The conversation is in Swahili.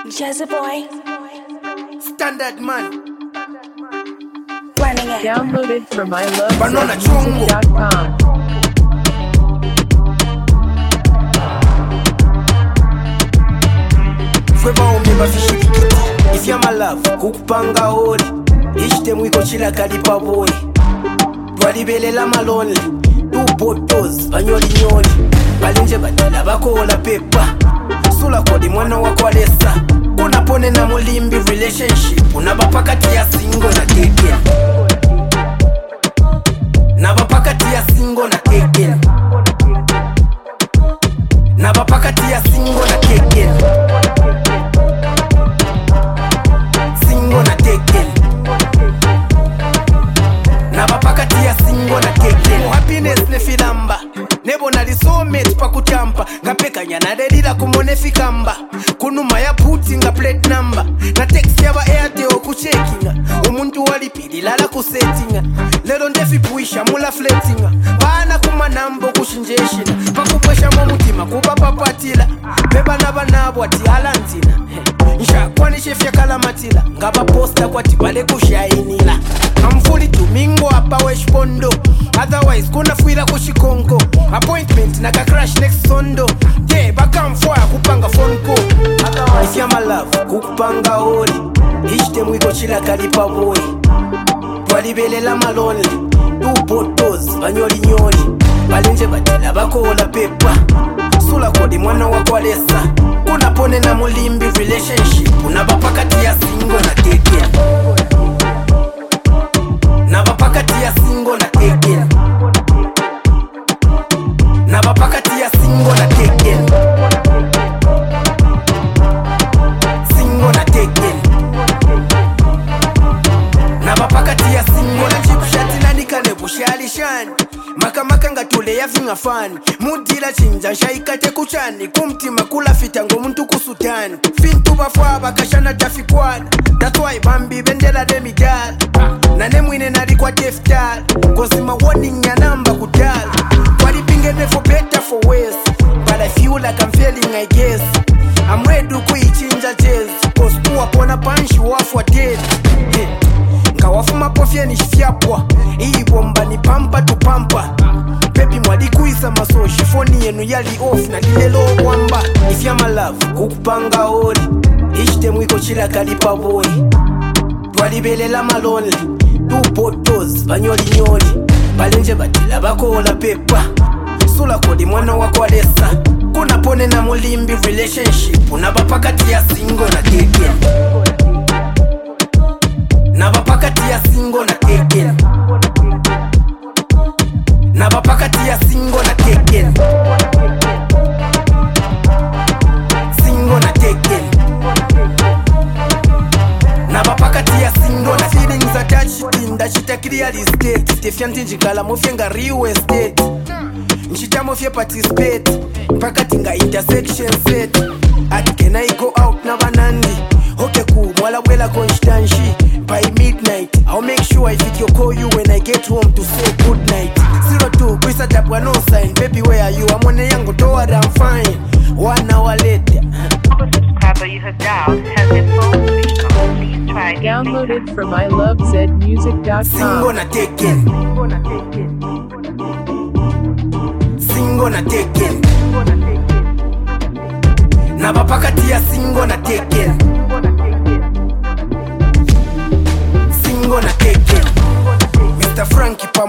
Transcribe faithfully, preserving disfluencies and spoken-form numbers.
Jazzy boy. Standard man. Running it. Downloaded from I love Banana zed music dot com. Fweba umeba fishikikiti. If you're my love, kukupanga holi. Ishte mwiko chila kalipa boy. Twalibelela malonely. Two bottles, banyoli nyoli. Balinje batila bako ola pepa. Sula kodi mwana wako alesa. Unapone na mulimbi relationship. Unabapakati ya singo na keken. Nabapakati ya singo na keken. Nabapakati ya singo na keken. Singo na keken. Nabapakati ya singo na keken. Happiness ne filamba. Nebo nali soulmate pa kutampa. Ngapeka nyana dedila kumone fikamba. Kunuma ya puti nga plate number. Na text yaba airtel kuchekinga. Umuntu walipili lala kusettinga. Lero ndefi puisha mula fletinga. Bana kuma nambo kushinjeshina. Pakupwesha momutima kuba papatila. Beba naba nabo ati alantina. Nsha kwani chef ya kalamatila. Ngaba posta kwa tibale kushainila. Amfuli tumingo hapa weshpondo. Otherwise kuna fuila kushikongo. Appointment naka crash next sondo. Yeah, baka mfoya kupanga phone call. If you're my love, kukupanga holi. Ishte mwiko chila kalipa boy. Twalibelela malonely. Two bottles, banyoli nyoli. Balinje batila bako ola pepa. Sula kodi mwana wako alesa. Unapone na mulimbi relationship. Unabapakati ya singo na keken. Nabapakati ya singo na keken. Nabapakati ya singo na keken. Singo na keken. Nabapakati ya singo na chipshati na nikane bushali shani. Maka maka nga tule ya finga fani. Mudila chinja shaikate kuchani. Kumtima kula fitango muntu kusutani. Fintu bafwa bakashana tafikwana. That's why bambi bendela demidal. Nane mwine nari kwa teftal. Cause my warning ya namba kudal. Wali pingene for better for worse. But I feel like I'm failing I guess. I'm ready to kuichinja jazz. Cause kuwa pona panshi wafwa dead. Yeah. Ngawafuma pofye ni shifyapwa. Iyi bomba ni pampa tu pampa. Baby mwadi kuisa maso shifoni yenu yali off na lilelo wamba. If you're my love, kukupanga holi. Ishte mwiko chila kalipa boy. Twalibelela malonely. Two bottles, banyoli nyoli. Balinje batila bako ola pepa. Sula kodi mwana wako alesa. Kuna pone na mulimbi relationship. Unabapakati ya singo na keken. Nabapakati ya singo na keken. Nabapakati ya singo na keken. Singo na keken. Nabapakati ya singo na feelings attached in that shit a clear estate. Stefyanti njikala mufye nga real estate. Nchita mufye participate. Pakati nga intersection set. At can I go out na banandi. Okay cool, mwala wela constanshi. By midnight, I'll make sure I fit your call you when I get home to say good night. Zero two, Kwisa Tapwa no sign. Baby where are you? I'm on a young door, I'm fine. One hour later. The subscriber you have dialed has been phone switched off. Please try again. Downloaded from I love zed music dot Singo com. na teken. Singo na teken. Nabapakati ya singo na teken. Singo na teken. Mister Frankie pa